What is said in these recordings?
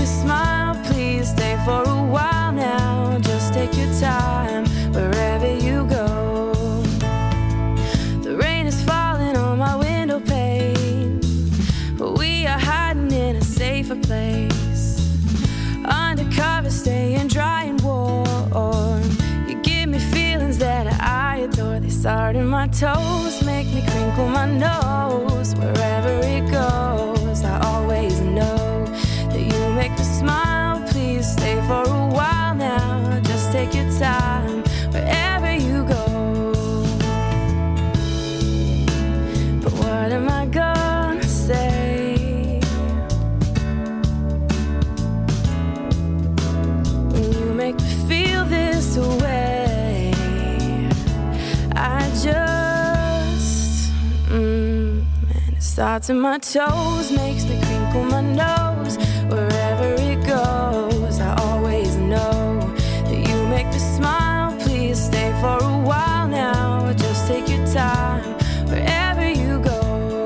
me smile, please stay for a while now. Just take your time wherever you go. The rain is falling on my window pane, but we are hiding in a safer place. Undercover, staying dry and warm. You give me feelings that I adore. They start in my toes, make me crinkle my nose. Wherever it goes, I always know that you make me smile. Please stay for a while now. Just take your time wherever you go. But what am I gonna say when you make me feel this way? I just, and it starts in my toes, makes me crinkle my nose. Wherever it goes, I always know that you make me smile. Please stay for a while now. Just take your time wherever you go.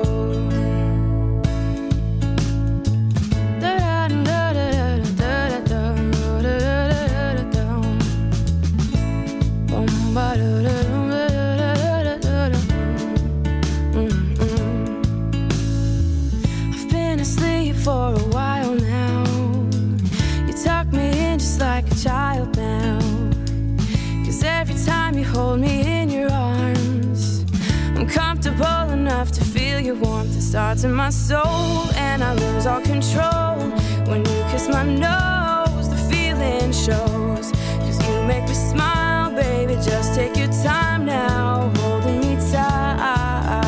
I've been asleep for a while now. You tuck me in just like a child now. 'Cause every time you hold me in your arms, I'm comfortable enough to feel your warmth. It starts in my soul and I lose all control. When you kiss my nose, the feeling shows. 'Cause you make me smile, baby, just take your time now, holding me tight.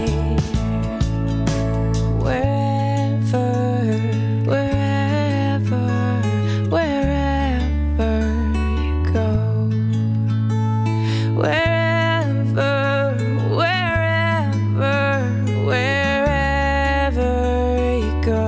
Wherever, wherever, wherever you go. Wherever, wherever, wherever you go.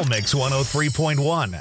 Mix 103.1.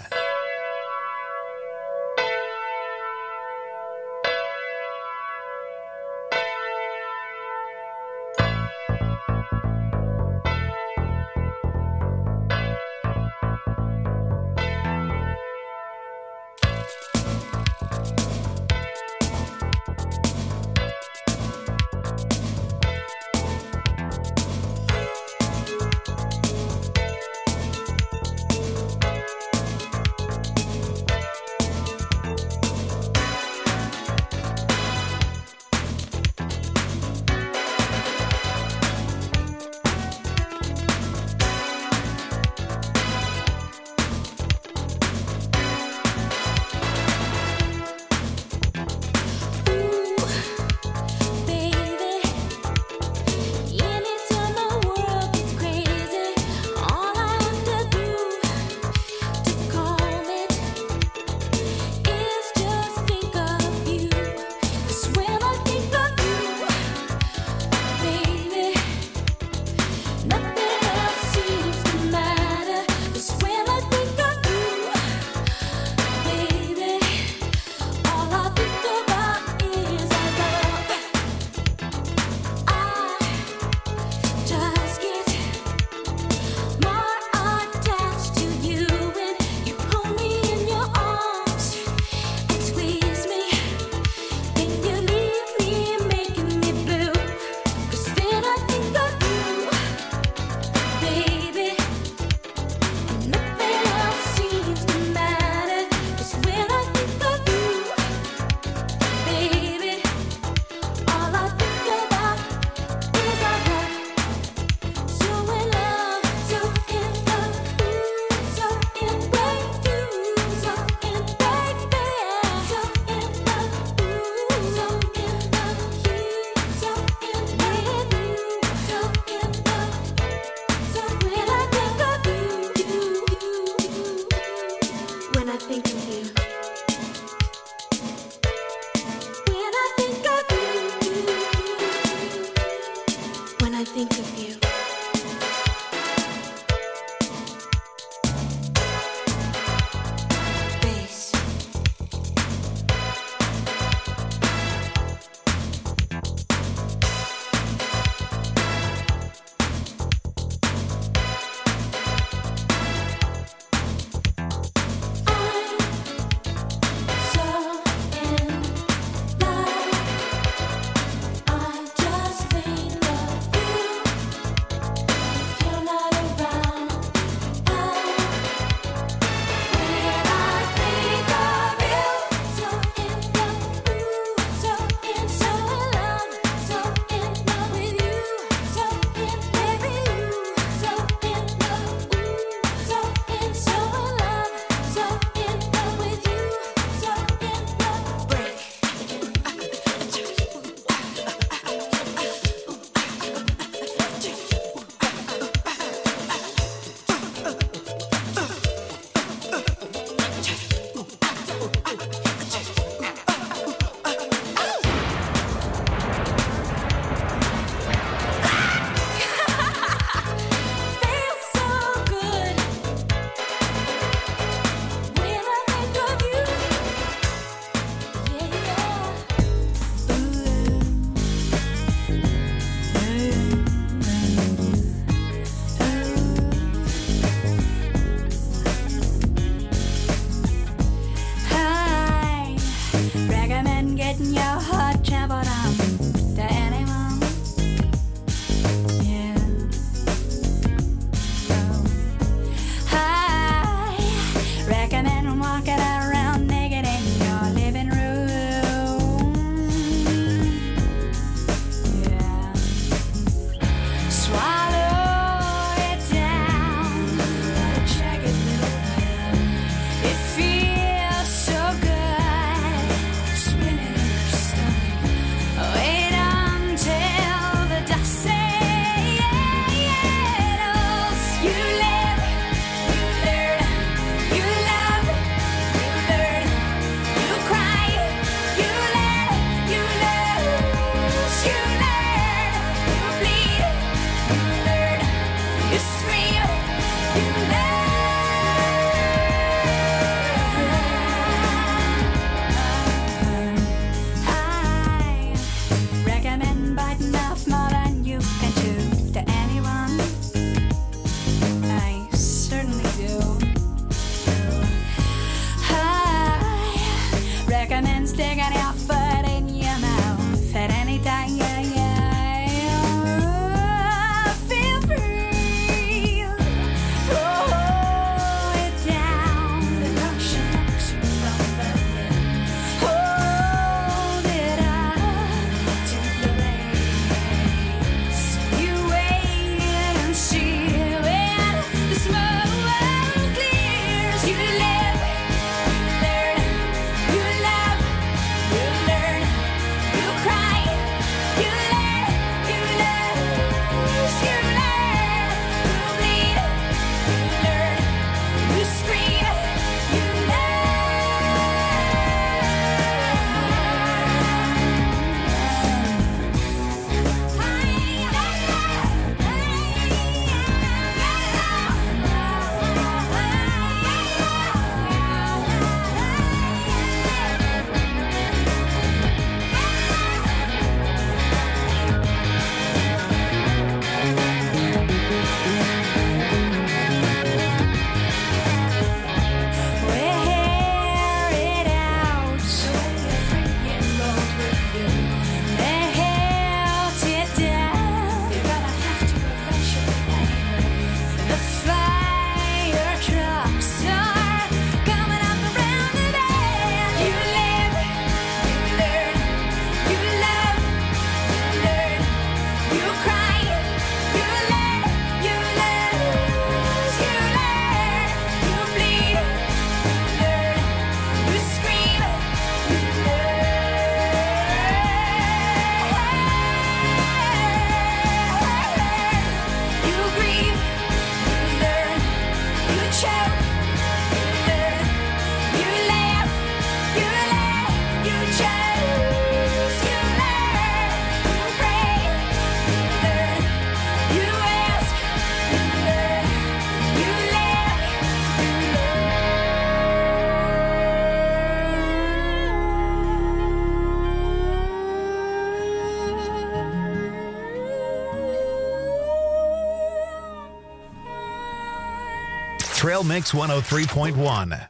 Trail Mix 103.1.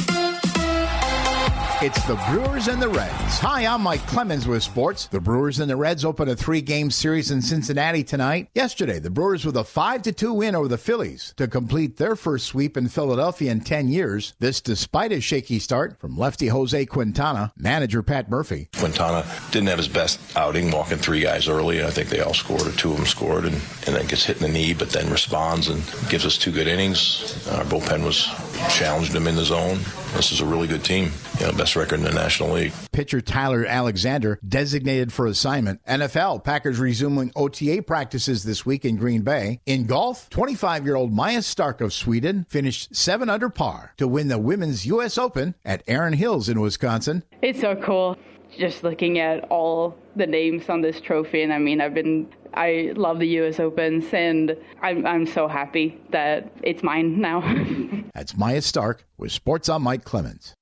It's the Brewers and the Reds. Hi, I'm Mike Clemens with sports. The Brewers and the Reds open a 3-game series in Cincinnati tonight. Yesterday, the Brewers with a 5-2 win over the Phillies to complete their first sweep in Philadelphia in 10 years. This despite a shaky start from lefty Jose Quintana, manager Pat Murphy. Quintana didn't have his best outing, walking 3 guys early. I think they all scored, or 2 of them scored, and then gets hit in the knee, but then responds and gives us 2 good innings. Our bullpen was challenged him in the zone. This is a really good team. Best record in the National League. Pitcher Tyler Alexander designated for assignment. NFL, Packers resuming OTA practices this week in Green Bay. In golf, 25-year-old Maya Stark of Sweden finished 7 under par to win the Women's U.S. Open at Erin Hills in Wisconsin. It's so cool just looking at all the names on this trophy. And I love the U.S. Opens, and I'm so happy that it's mine now. That's Maya Stark with Sports on Mike Clemens.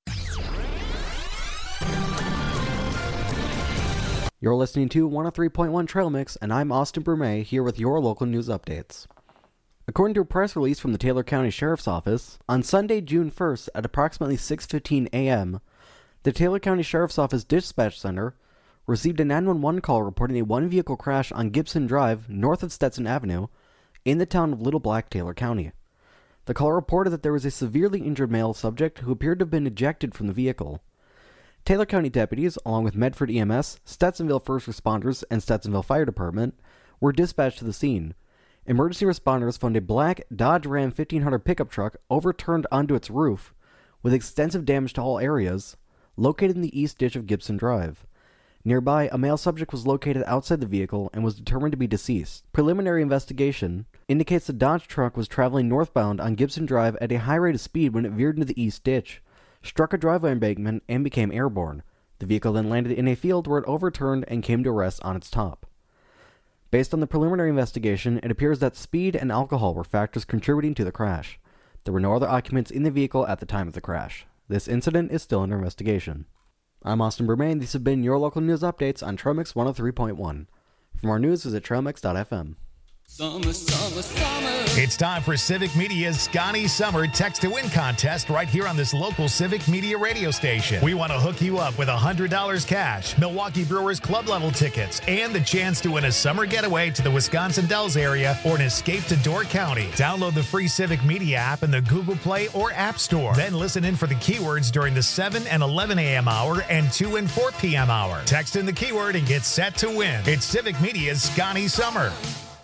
You're listening to 103.1 Trail Mix, and I'm Austin Brumet here with your local news updates. According to a press release from the Taylor County Sheriff's Office, on Sunday, June 1st at approximately 6:15 a.m., the Taylor County Sheriff's Office Dispatch Center received a 911 call reporting a one-vehicle crash on Gibson Drive, north of Stetson Avenue, in the town of Little Black, Taylor County. The call reported that there was a severely injured male subject who appeared to have been ejected from the vehicle. Taylor County deputies, along with Medford EMS, Stetsonville First Responders, and Stetsonville Fire Department, were dispatched to the scene. Emergency responders found a black Dodge Ram 1500 pickup truck overturned onto its roof, with extensive damage to all areas, located in the east ditch of Gibson Drive. Nearby, a male subject was located outside the vehicle and was determined to be deceased. Preliminary investigation indicates the Dodge truck was traveling northbound on Gibson Drive at a high rate of speed when it veered into the east ditch, struck a driveway embankment, and became airborne. The vehicle then landed in a field where it overturned and came to rest on its top. Based on the preliminary investigation, it appears that speed and alcohol were factors contributing to the crash. There were no other occupants in the vehicle at the time of the crash. This incident is still under investigation. I'm Austin Bermain. These have been your local news updates on Trail Mix 103.1. For more news, visit trailmix.fm. Summer, summer, summer. It's time for Civic Media's Scotty Summer Text to Win contest right here on this local Civic Media radio station. We want to hook you up with $100 cash, Milwaukee Brewers club level tickets, and the chance to win a summer getaway to the Wisconsin Dells area or an escape to Door County. Download the free Civic Media app in the Google Play or App Store. Then listen in for the keywords during the 7 and 11 a.m. hour and 2 and 4 p.m. hour. Text in the keyword and get set to win. It's Civic Media's Scotty Summer.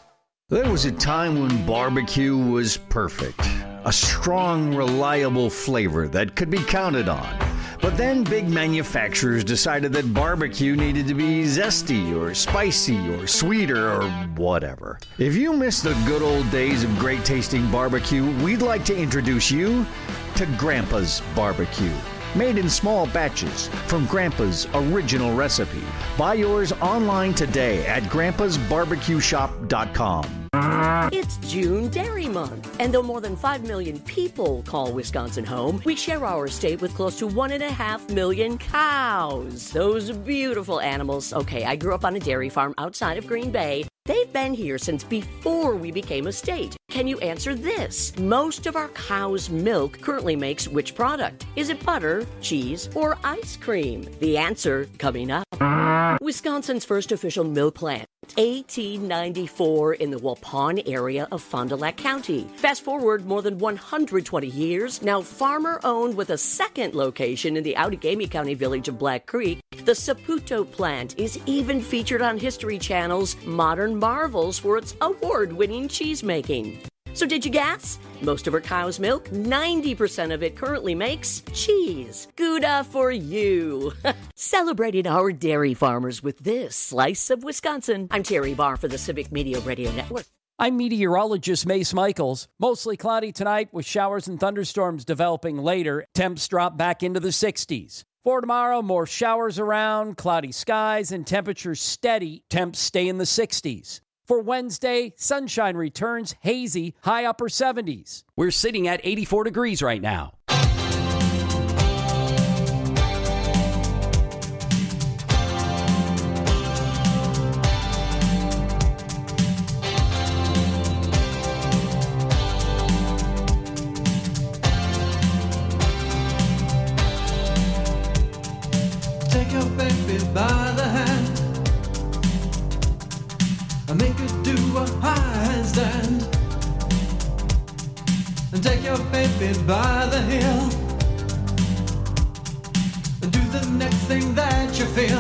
There was a time when barbecue was perfect. A strong, reliable flavor that could be counted on. But then big manufacturers decided that barbecue needed to be zesty or spicy or sweeter or whatever. If you miss the good old days of great tasting barbecue, we'd like to introduce you to Grandpa's Barbecue. Made in small batches from Grandpa's original recipe. Buy yours online today at grandpasbarbecueshop.com. It's June Dairy Month, and though more than 5 million people call Wisconsin home, we share our state with close to 1.5 million cows. Those beautiful animals. Okay, I grew up on a dairy farm outside of Green Bay. They've been here since before we became a state. Can you answer this? Most of our cow's milk currently makes which product? Is it butter, cheese, or ice cream? The answer coming up. Wisconsin's first official milk plant, 1894 in the Waupun area of Fond du Lac County. Fast forward more than 120 years, now farmer-owned with a second location in the Outagamie County village of Black Creek. The Saputo plant is even featured on History Channel's Modern Marvels for its award-winning cheese making. So did you guess? Most of our cow's milk, 90% of it currently makes cheese. Gouda for you. Celebrating our dairy farmers with this slice of Wisconsin. I'm Terry Barr for the Civic Media Radio Network. I'm meteorologist Mace Michaels. Mostly cloudy tonight with showers and thunderstorms developing later. Temps drop back into the 60s. For tomorrow, more showers around, cloudy skies, and temperatures steady. Temps stay in the 60s. For Wednesday, sunshine returns, hazy, high upper 70s. We're sitting at 84 degrees right now. by the hand and make her do a handstand, and take your baby by the heel and do the next thing that you feel.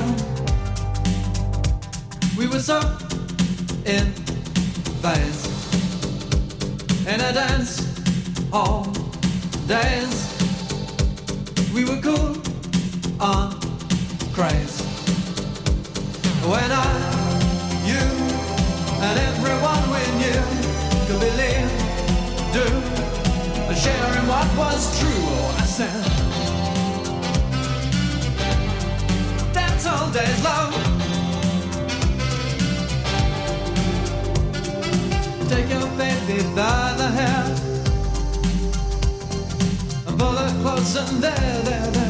We were so in phase in a dance all days. We were cool on craze when you and everyone we knew could believe, do, and share in what was true. Oh, I said, dance all days long. Take your baby by the hair and pull her close and there.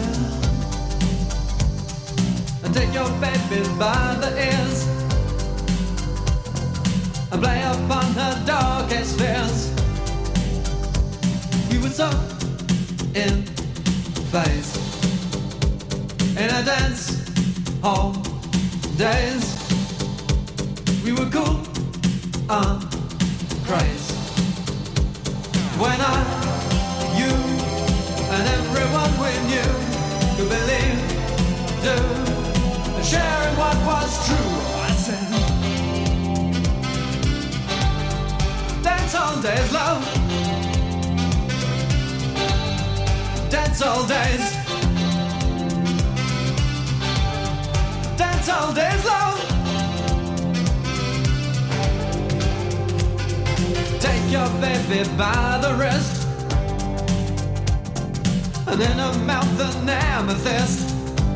And take your baby by the ears and play upon her darkest fears. We were so in phase in a dance hall days. We were cool on craze when you and everyone we knew could believe, do, and share in what was true. I said, dance all days, love. Dance all days. Dance all days, love. Take your baby by the wrist and in her mouth an amethyst,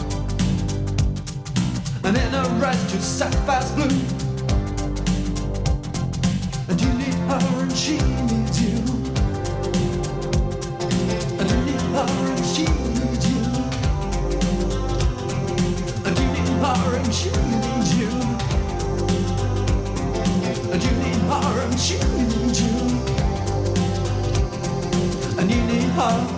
and in her eyes two sapphire's blue. And you need her and she needs you. And you need her and she needs you. And you need her and she needs you. And you need her and she needs you. And you need her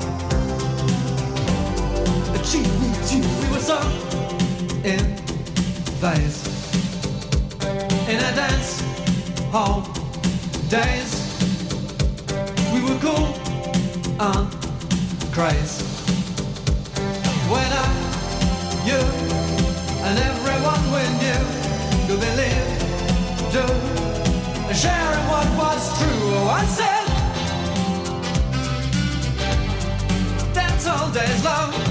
and she needs you. We were so in phase in a dance hall days. We were cool on craze when you and everyone we knew could believe, do, and share in what was true. Oh, I said, dance all days, love.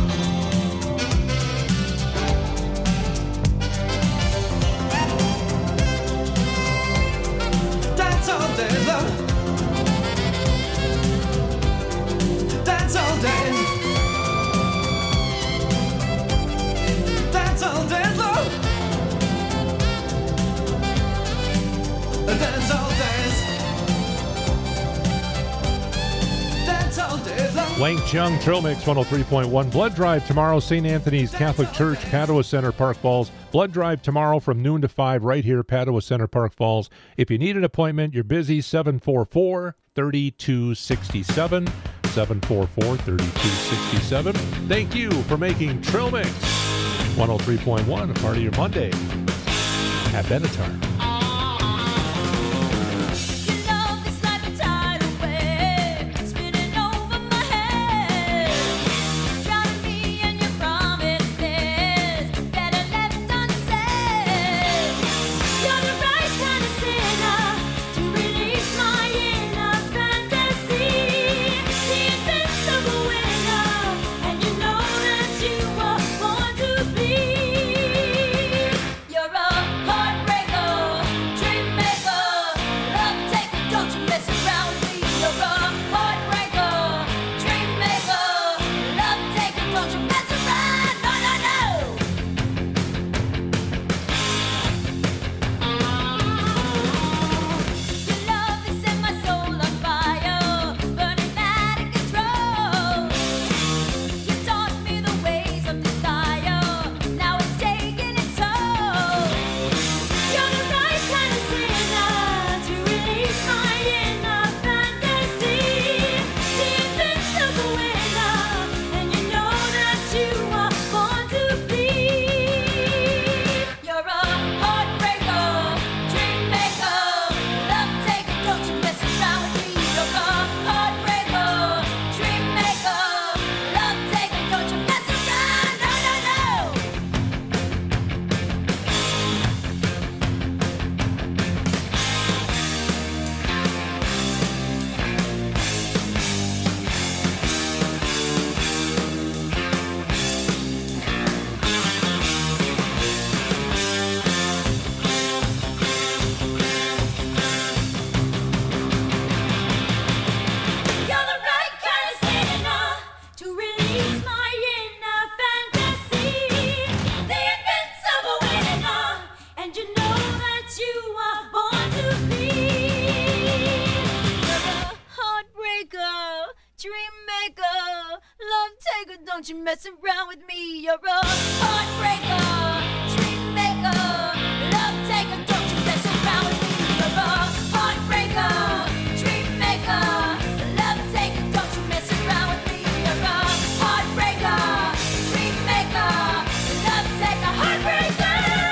Dance all days, love. Dance all days. Dance all days, love. Dance all days. Dance all days, love. Wang Chung, Trail Mix 103.1. Blood Drive tomorrow, St. Anthony's Catholic Church, Padua Center, Park Falls. Blood Drive tomorrow from noon to 5 right here, Padua Center, Park Falls. If you need an appointment, you're busy, 744-3267. 744-3267. Thank you for making Trail Mix 103.1 a part of your Monday at Benatar. You're a heartbreaker. Don't you mess around with me. You're a heartbreaker, dream maker, love taker. Don't you mess around with me. You're a heartbreaker, dream maker, love taker. Don't you mess around with me. You're a heartbreaker, dream maker, love taker, heartbreaker.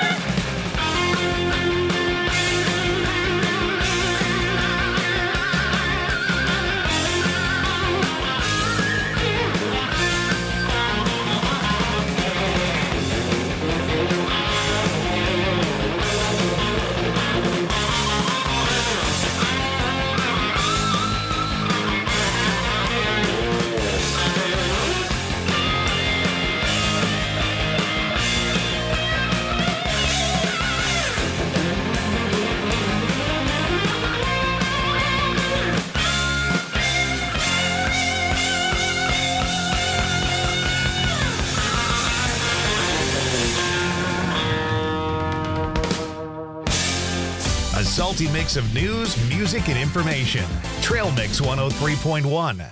A salty mix of news, music, and information. Trail Mix 103.1.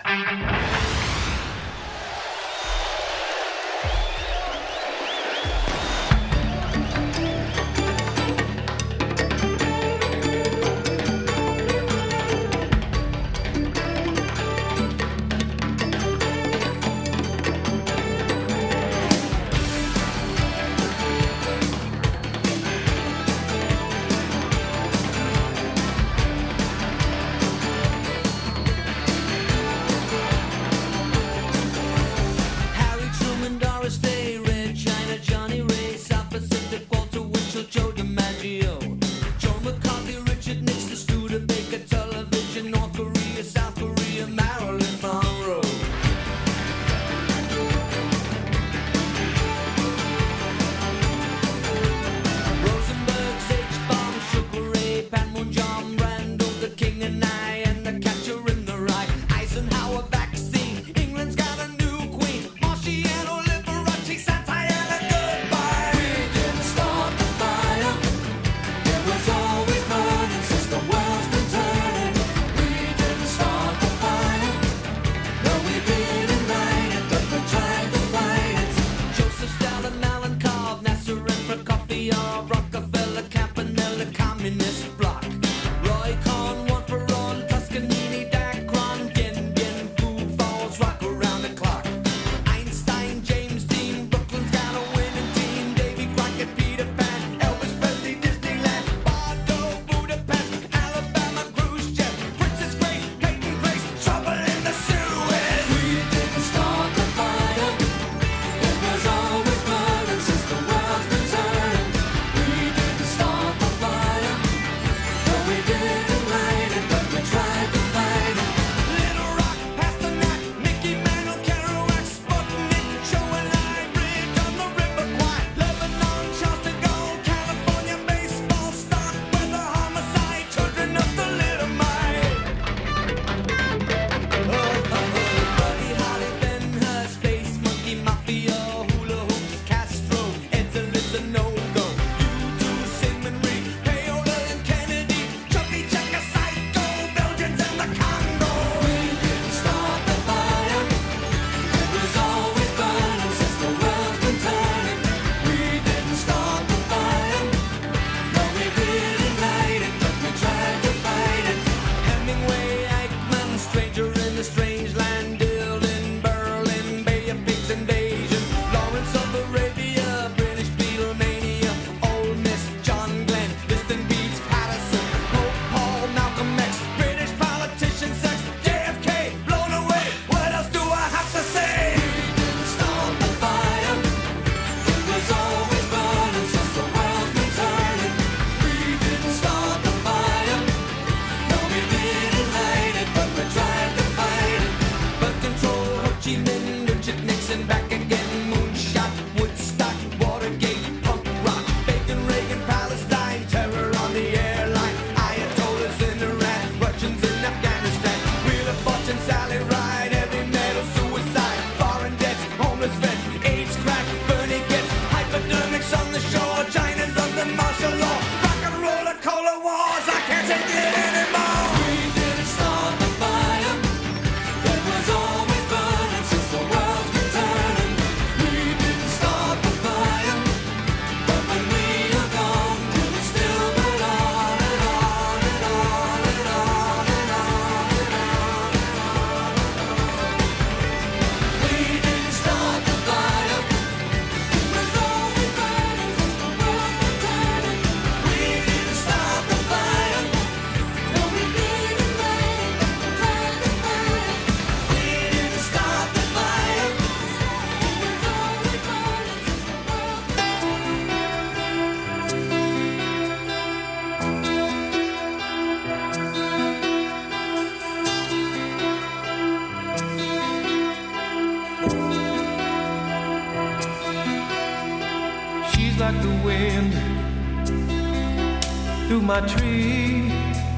like the wind through my tree.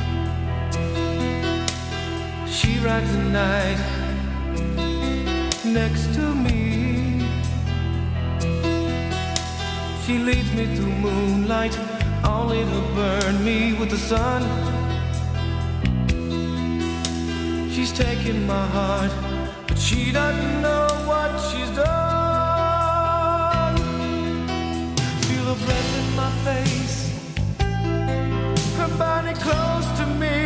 She rides the night next to me. She leads me through moonlight, only to burn me with the sun. She's taking my heart, but she doesn't know what she's done. Feel her breath in my face, her body close to me.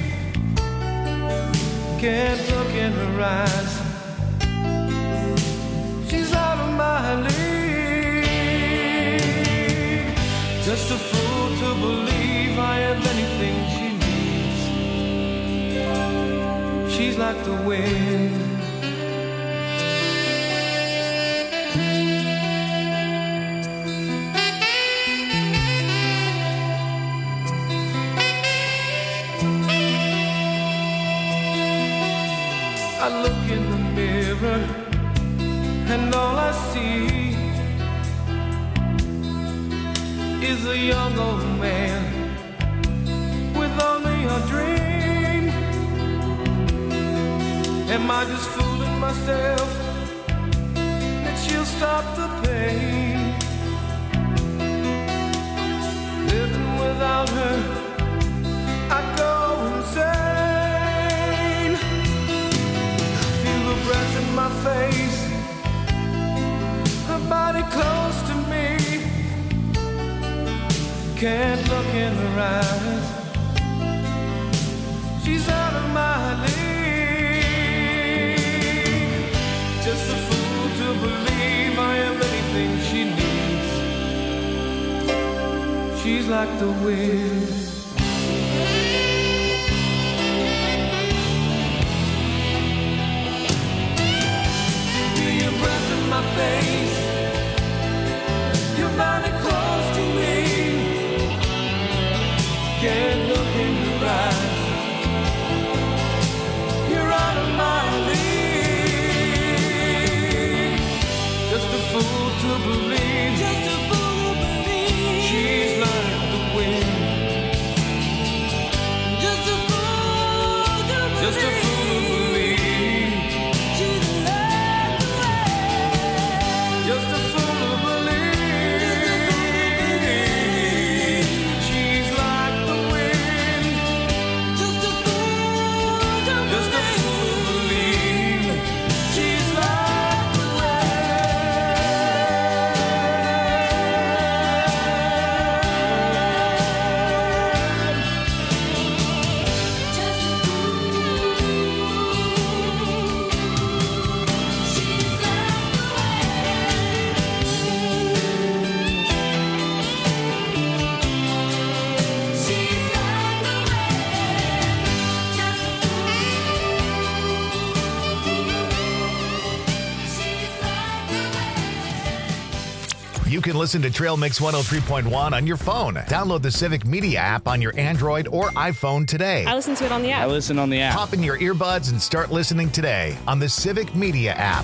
Can't look in her eyes, she's out of my league. Just a fool to believe I have anything she needs. She's like the wind. I look in the mirror and all I see is a young old man with only a dream. Am I just fooling myself that she'll stop the pain? Living without her, I go insane. Feel her breath in my face, her body close to me. Can't look in her eyes, she's out of my league. Just a fool to believe I am anything she needs. She's like the wind. Feel your breath in my face, your body close to me. Can't look in your eyes, you're out of my league. Just a fool to believe, just a fool to believe. She's like the wind. Just a fool to believe, just a fool to believe. She's like the wind. Just a fool to believe. She's like the wind. Just a fool to believe. She's like the You can listen to Trail Mix 103.1 on your phone. Download the Civic Media app on your Android or iPhone today. I listen to it on the app. I listen on the app. Pop in your earbuds and start listening today on the Civic Media app.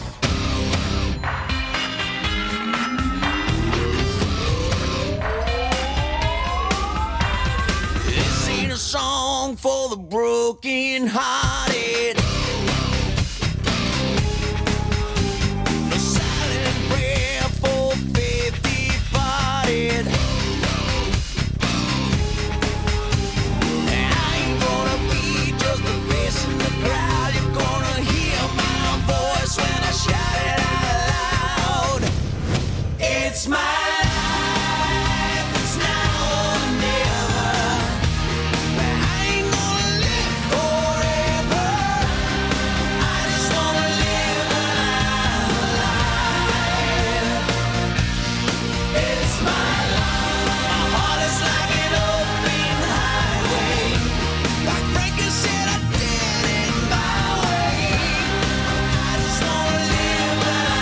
This ain't a song for the broken hearted. No silent prayer for faith departed. I ain't gonna be just a face in the crowd. You're gonna hear my voice when I shout it out loud. It's my life, it's now or never. I ain't gonna live forever. I just wanna live alive. It's my life. My heart is like an open highway. Like Frankie said, I did it my way. I just wanna live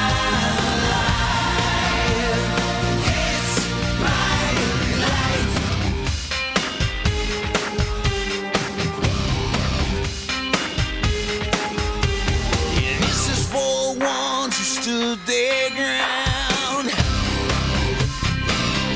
alive. It's my life. Yeah, this is for ones who stood their ground.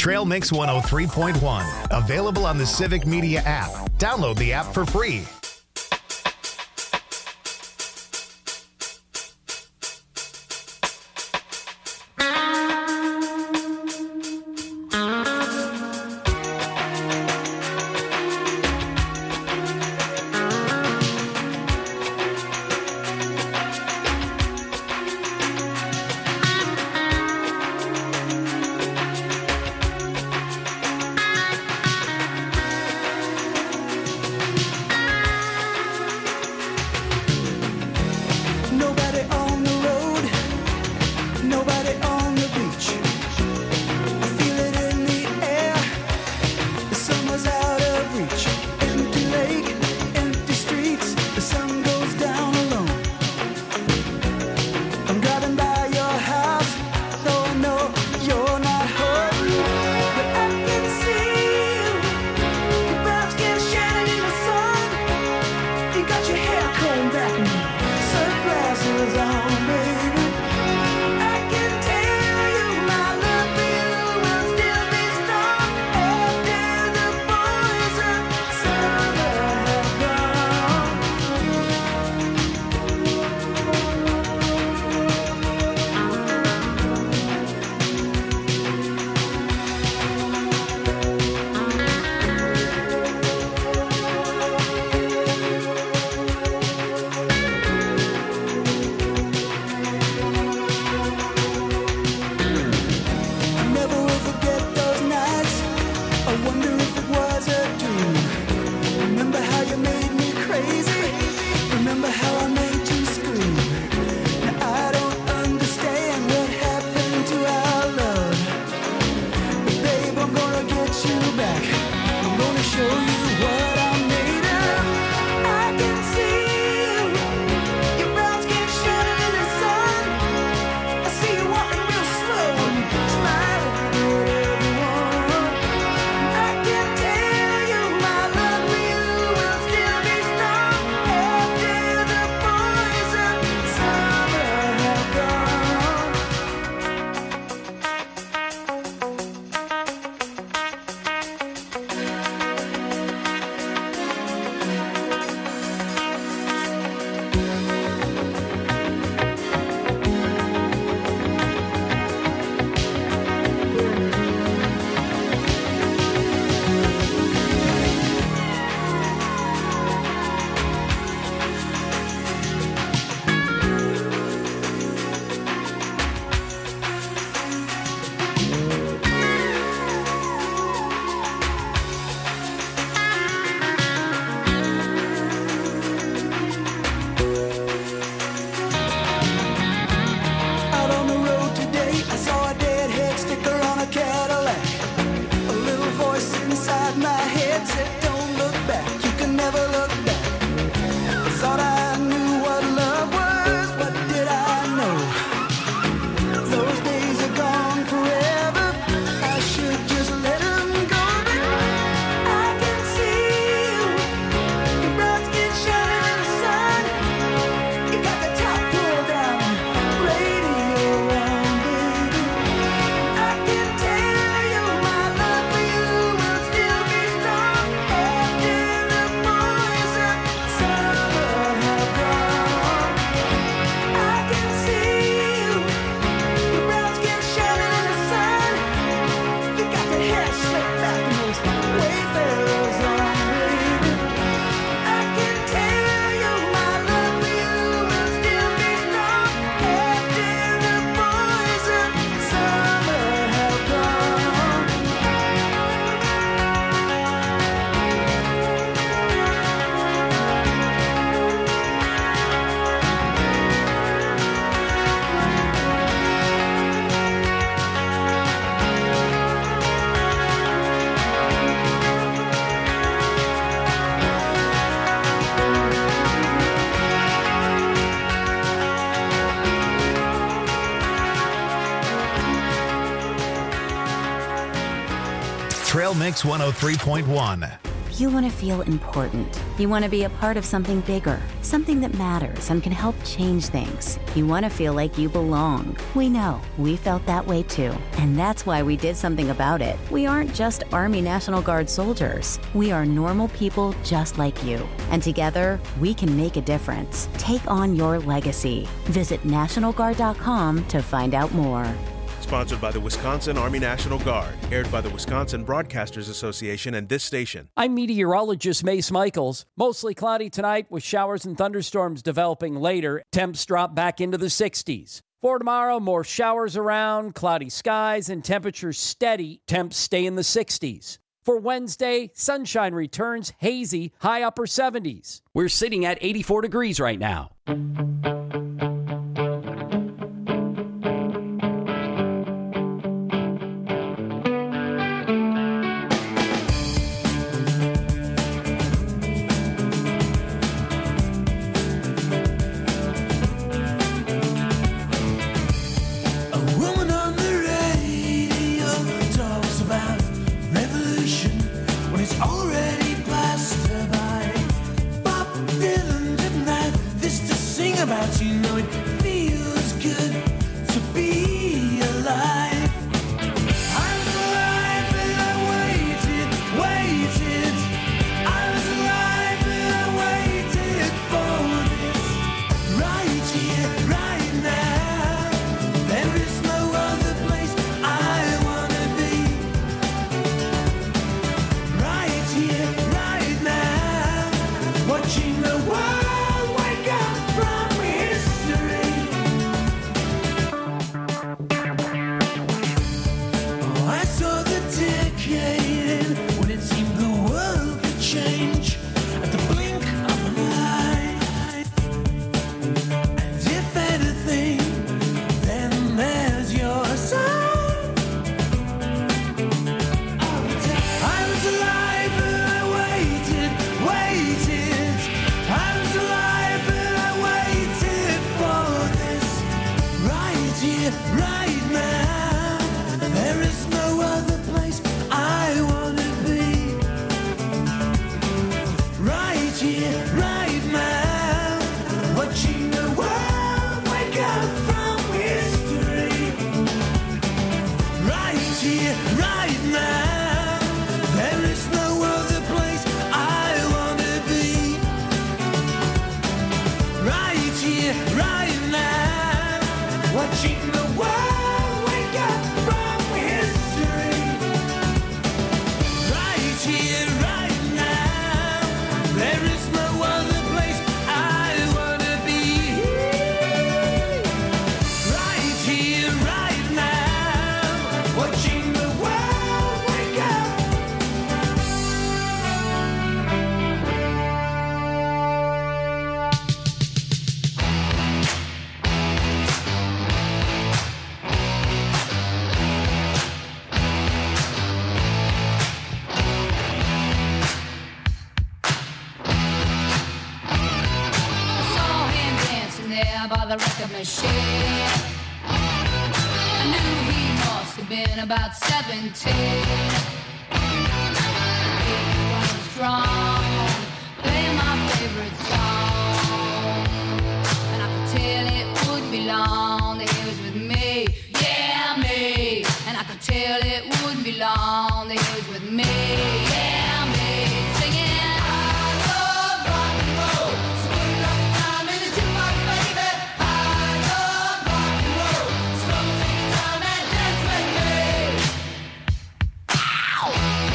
Trail Mix 103.1. Available on the Civic Media app. Download the app for free. Nobody on the road, nobody on the beach. I feel it in the air, the summer's out of reach. Empty lake, empty streets, the sun goes down alone. I'm driving by your house, though I know you're not home. But I can see you, your brown skin shining in the sun. You got your hair combed back and sunglasses on, baby. I can tell you my love for you will still be strong after the boys of summer have gone. I never will forget those nights. I wonder if it was a dream. Remember how you made me crazy? Remember how I made you scream? Now I don't understand what happened to our love. But babe, I'm gonna get you back. I'm gonna show you what I'm made of. I can see you, your brown skin shining in the sun. I see you walking real slow and smiling at everyone. I can tell you my love for you will still be strong after the boys of summer have gone. Out on the road today, I saw a deadhead sticker on a Cadillac. A little voice inside my head said, "Don't look back, you can never look back." I thought I knew what love was, but did I know? Those days are gone forever. I should just let 'em go. But I can see you, your brown skin shining in the sun. You got the top pulled down, radio on, baby. I can tell you my love for you will still be strong after the boys of summer have gone. I can see you, your brown skin shining in the sun. You got that hair slicked back and those wayfarers on, baby. I can tell you my love for you will still be strong after the boys of summer have gone. Trail Mix 103.1. You want to feel important. You want to be a part of something bigger, something that matters and can help change things. You want to feel like you belong. We know. We felt that way too. And that's why we did something about it. We aren't just Army National Guard soldiers. We are normal people just like you. And together, we can make a difference. Take on your legacy. Visit NationalGuard.com to find out more. Sponsored by the Wisconsin Army National Guard. Aired by the Wisconsin Broadcasters Association and this station. I'm meteorologist Mace Michaels. Mostly cloudy tonight with showers and thunderstorms developing later. Temps drop back into the 60s. For tomorrow, more showers around, cloudy skies, and temperatures steady. Temps stay in the 60s. For Wednesday, sunshine returns, hazy, high upper 70s. We're sitting at 84 degrees right now. Already passed her by. Bob Dylan tonight, this to sing about, you know it feels good to be alive. I was alive and I waited. I was alive and I waited for this. Right here, right now. There is no other place I wanna be. Right here, right now, watching the world wake up from history. Oh, I saw the decade end when it seemed the world could change at the blink of an eye. And if anything, then there's your sign. I was alive and I waited. I was alive and I waited for this. Right here, right now. There is no other place I wanna be. Right here, right now. Watching the world wake up from history. Right here, right now. There is no other place I wanna be. Right here, right now. Watching the world wake up from history. Right here, right now. There is no other place I wanna be. Right here, right now. Watching the world wake up. Saw him dancing there by the record machine. I knew he must have been about 17. He was strong, playing my favorite song, and I could tell it wouldn't be long that he was with me, yeah me. And I could tell it wouldn't be long that he was with me, yeah me. Singing, I love rock and roll. So put enough time in the jukebox, baby. I love rock and roll. So come and take your time and dance with me. Ow!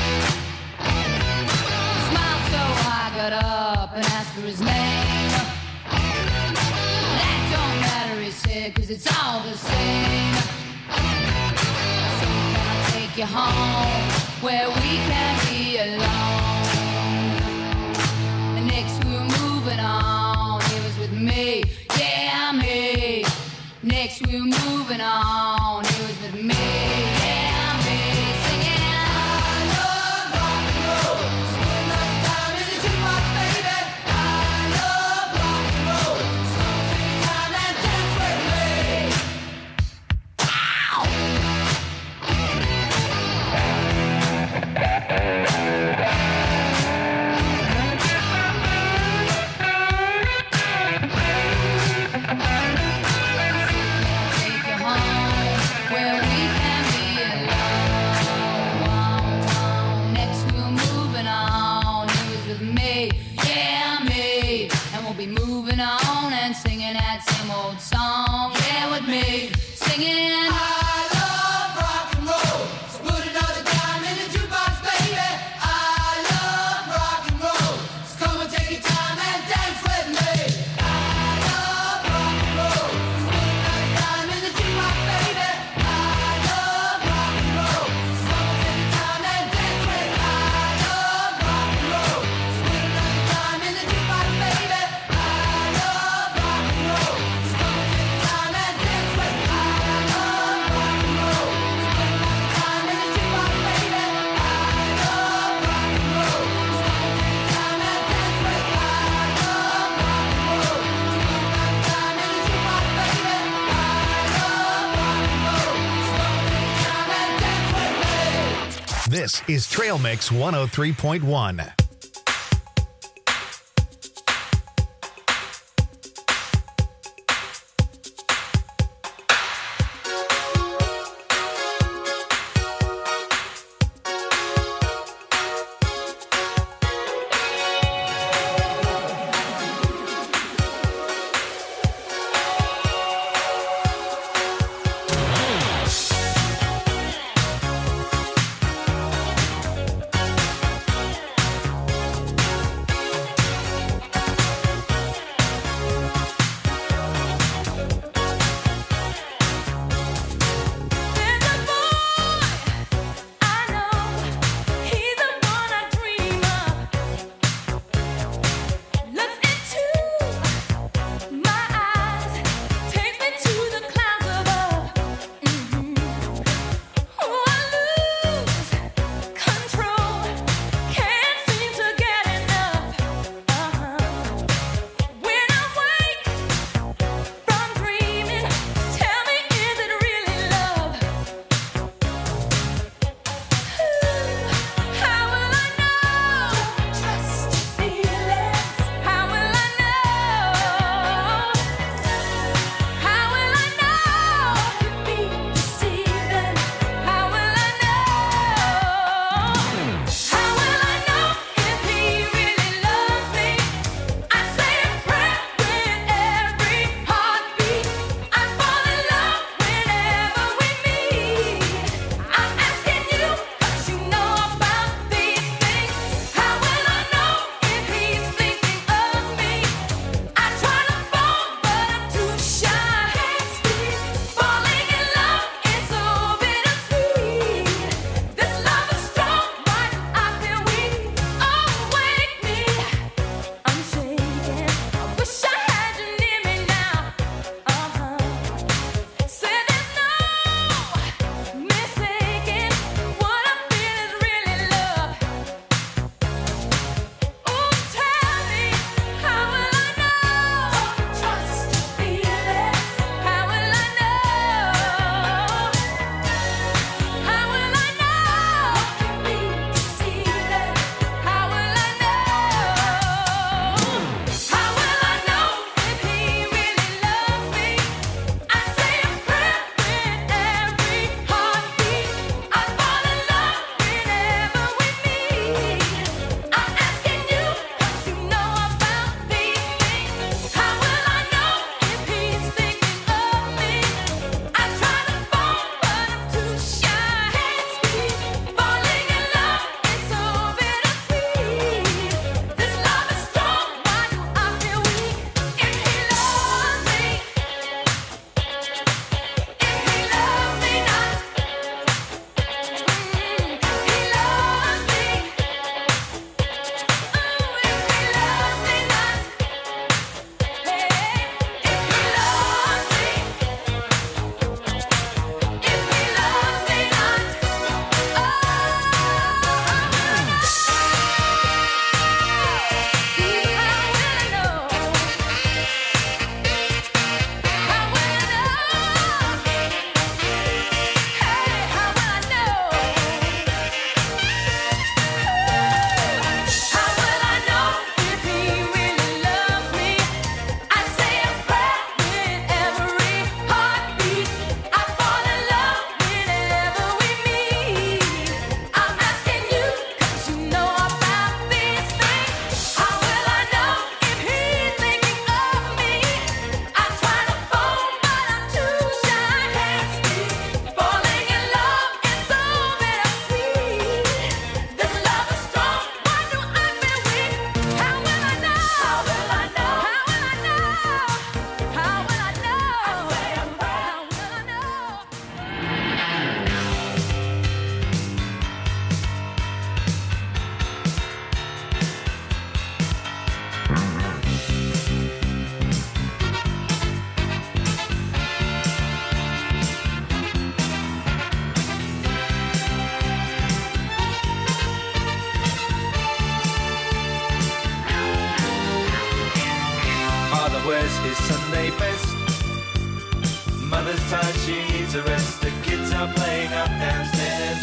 He smiled so I got up and asked for his name. That don't matter, he said, 'cause it's all the same. So can I take you home where we can be alone? And next we were moving on. He was with me, yeah me. Next we were moving on. He was with me, yeah me. Singing, I love rock and roll. So put enough time in the jukebox, baby. I love rock and roll. So take your time and dance with me. Ow! This is Trail Mix 103.1. wears his Sunday best. Mother's tired, she needs a rest. The kids are playing up downstairs.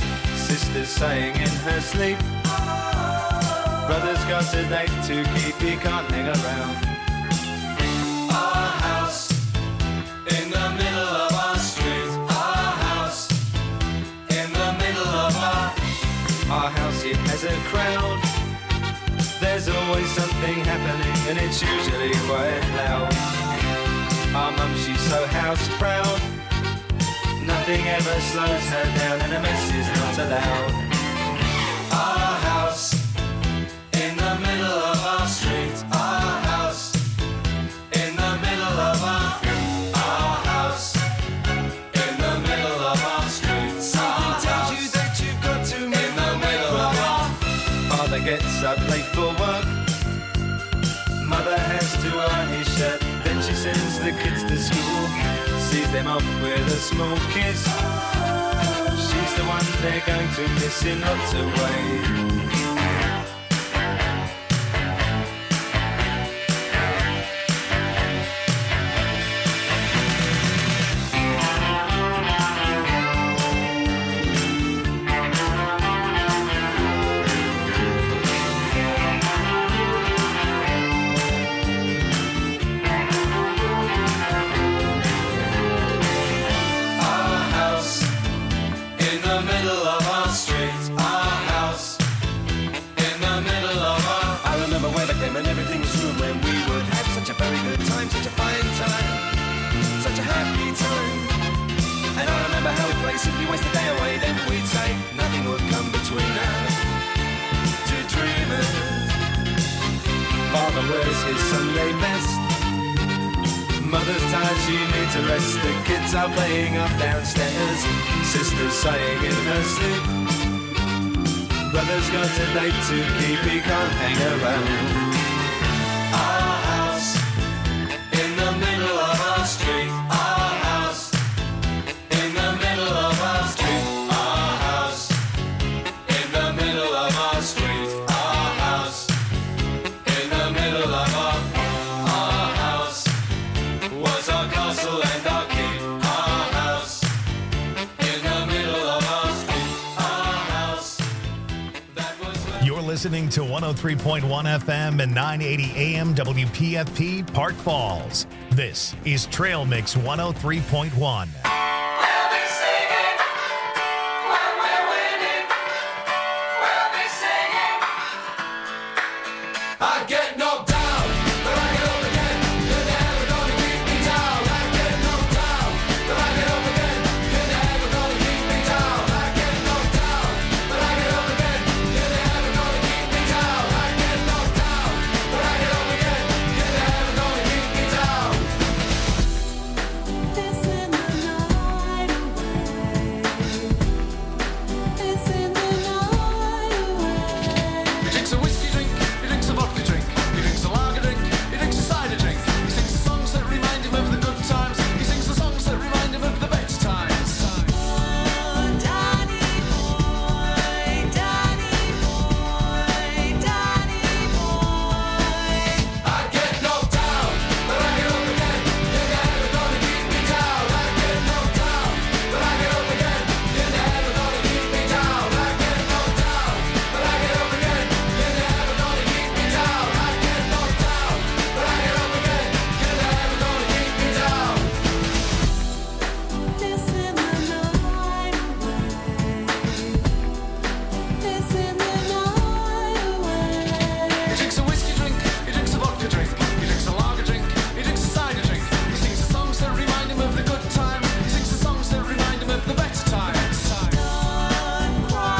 sister's saying in her sleep. Brother's got a date to keep, he can't hang around. Our house in the middle of our street. Our house in the middle of our house, it has a crowd. There's always something happening and it's usually quite loud. Our mum, she's so house proud. Nothing ever slows her down and a mess is not allowed. Our house in the middle of our street. Our house in the middle of our house in the middle of our street. Something tells you that you've got to in the middle of our. Father gets up late for work. Mother has to iron his shirt. Then she sends the kids to school. Sees them off with a small kiss. She's the one they're going to miss in lots of ways. And everything was room when we would have such a very good time, such a fine time, such a happy time. And I remember how we'd play, simply waste the day away. Then we'd say nothing would come between us, two dreamers. Father wears his Sunday best. Mother's tired, she needs a rest. The kids are playing up downstairs. Sister's sighing in her sleep. Brother's got a date to keep, he can't hang around. Our house in the middle of our street. Our house in the middle of our street. Our house in the middle of our street. Our house in the middle of our house was our castle and our keep. Our house in the middle of our street. Our house. You're listening to 103.1 FM and 980 AM WPFP Park Falls. This is Trail Mix 103.1.